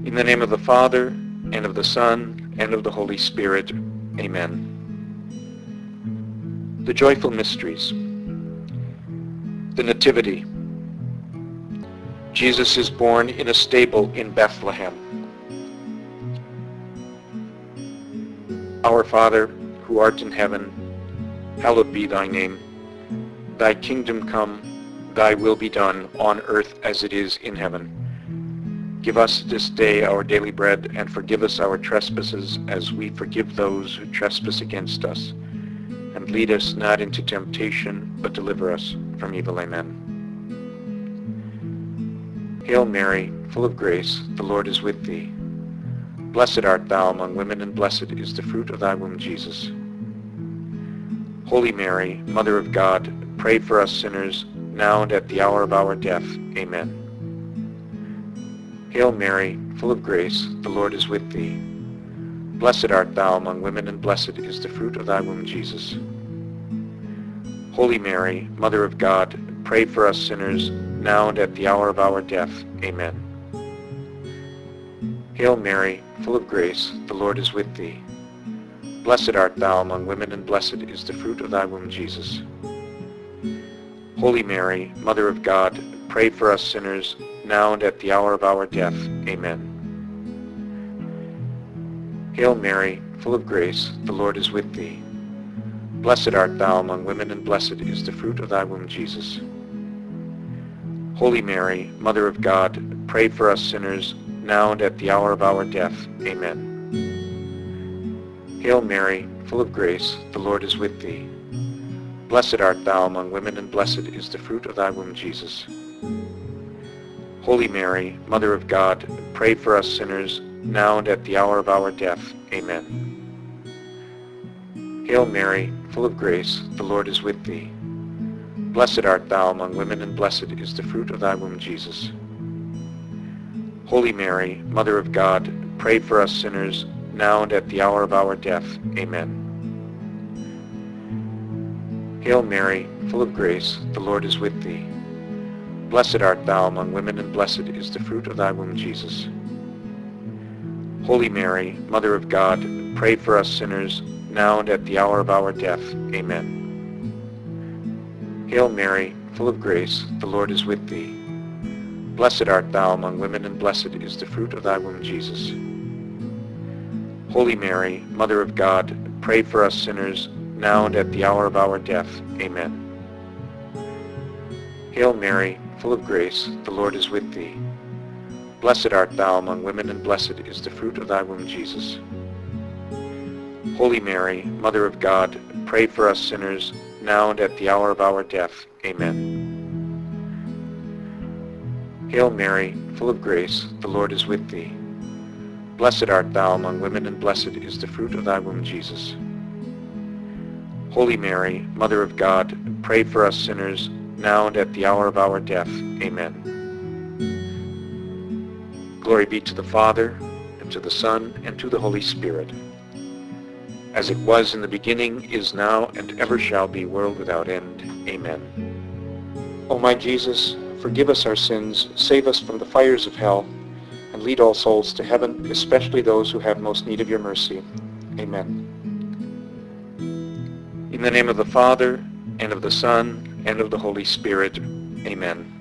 In the name of the Father, and of the Son, and of the Holy Spirit. Amen. The Joyful Mysteries. The Nativity. Jesus is born in a stable in Bethlehem. Our Father, who art in heaven, hallowed be thy name. Thy kingdom come, thy will be done, on earth as it is in heaven. Give us this day our daily bread, and forgive us our trespasses, as we forgive those who trespass against us. And lead us not into temptation, but deliver us from evil. Amen. Hail Mary, full of grace, the Lord is with thee. Blessed art thou among women, and blessed is the fruit of thy womb, Jesus. Holy Mary, Mother of God, pray for us sinners, now and at the hour of our death. Amen. Hail Mary, full of grace, the Lord is with thee. Blessed art thou among women, and blessed is the fruit of thy womb, Jesus. Holy Mary, Mother of God, pray for us sinners, now and at the hour of our death. Amen. Hail Mary, full of grace, the Lord is with thee. Blessed art thou among women, and blessed is the fruit of thy womb, Jesus. Holy Mary, Mother of God, pray for us sinners, now and at the hour of our death. Amen. Hail Mary, full of grace, the Lord is with thee. Blessed art thou among women, and blessed is the fruit of thy womb, Jesus. Holy Mary, Mother of God, pray for us sinners, now and at the hour of our death. Amen. Hail Mary, full of grace, the Lord is with thee. Blessed art thou among women, and blessed is the fruit of thy womb, Jesus. Holy Mary, Mother of God, pray for us sinners, now and at the hour of our death. Amen. Hail Mary, full of grace, the Lord is with thee. Blessed art thou among women, and blessed is the fruit of thy womb, Jesus. Holy Mary, Mother of God, pray for us sinners, now and at the hour of our death. Amen. Hail Mary, full of grace, the Lord is with thee. Blessed art thou among women, and blessed is the fruit of thy womb, Jesus. Holy Mary, Mother of God, pray for us sinners, now and at the hour of our death. Amen. Hail Mary, full of grace, the Lord is with thee. Blessed art thou among women, and blessed is the fruit of thy womb, Jesus. Holy Mary, Mother of God, pray for us sinners, now and at the hour of our death. Amen. Hail Mary, full of grace, the Lord is with thee. Blessed art thou among women, and blessed is the fruit of thy womb, Jesus. Holy Mary, Mother of God, pray for us sinners, now and at the hour of our death. Amen. Hail Mary, full of grace, the Lord is with thee. Blessed art thou among women, and blessed is the fruit of thy womb, Jesus. Holy Mary, Mother of God, pray for us sinners, now and at the hour of our death. Amen. Glory be to the Father, and to the Son, and to the Holy Spirit, as it was in the beginning, is now, and ever shall be, world without end. Amen. O my Jesus, forgive us our sins, save us from the fires of hell, and lead all souls to heaven, especially those who have most need of your mercy. Amen. In the name of the Father, and of the Son, and of the Holy Spirit. Amen.